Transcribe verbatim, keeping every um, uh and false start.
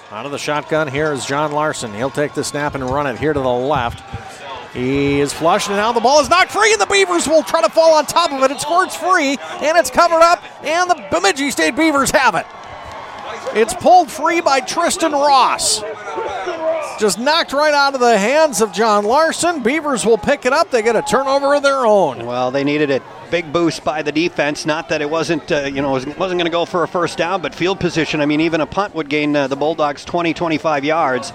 Out of the shotgun, here is John Larson. He'll take the snap and run it here to the left. He is flushed, and now the ball is knocked free, and the Beavers will try to fall on top of it. It squirts free, and it's covered up, and the Bemidji State Beavers have it. It's pulled free by Tristan Ross. Just knocked right out of the hands of John Larson. Beavers will pick it up. They get a turnover of their own. Well, they needed a big boost by the defense. Not that it wasn't, uh, you know, wasn't going to go for a first down, but field position. I mean, even a punt would gain uh, the Bulldogs twenty, twenty-five yards.